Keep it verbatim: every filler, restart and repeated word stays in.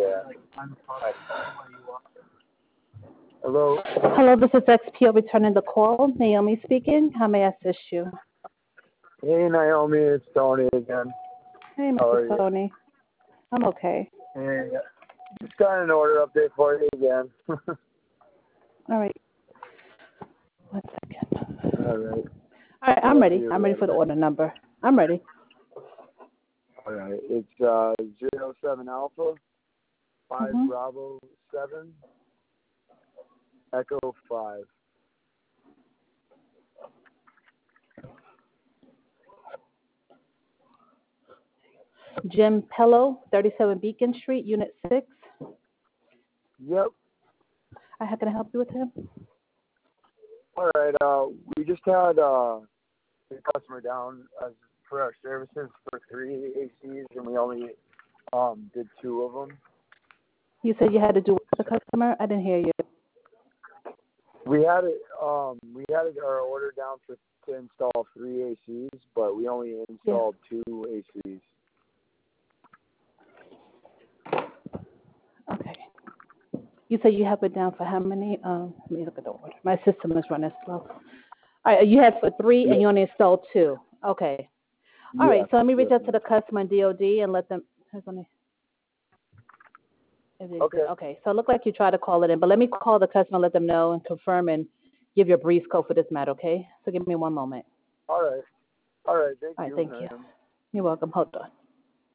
Hello. Hello, this is X P O returning the call. Naomi speaking. How may I assist you? Hey, Naomi, it's Tony again. Hey, How are mister you? Tony. I'm okay. Hey, just got an order update for you again. All right. One second. All right. All right, I'm Whenever ready. you're I'm ready for the ready. order number. I'm ready. All right. It's uh zero seven Alpha five Mm-hmm. Bravo seven Echo five. Jim Pello, thirty-seven Beacon Street, Unit six. Yep. Uh, How can I help you with him? All right. Uh, we just had uh the customer down as for our services for three A Cs, and we only um did two of them. You said you had to do what with the customer? I didn't hear you. We had it. Um, we had it, our order down for to install three A Cs, but we only installed yeah. two A Cs. Okay. You said you have it down for how many? Um, let me look at the order. My system is running slow. All right, you had for three yeah. and you only installed two. Okay. All yeah. right, so let me reach yeah. out to the customer and D O D and let them. Okay. Okay, so it looked like you tried to call it in, but let me call the customer, let them know, and confirm and give you a brief code for this matter, okay? So give me one moment. All right. All right. Thank All right, you. thank man. you. You're welcome. Hold on.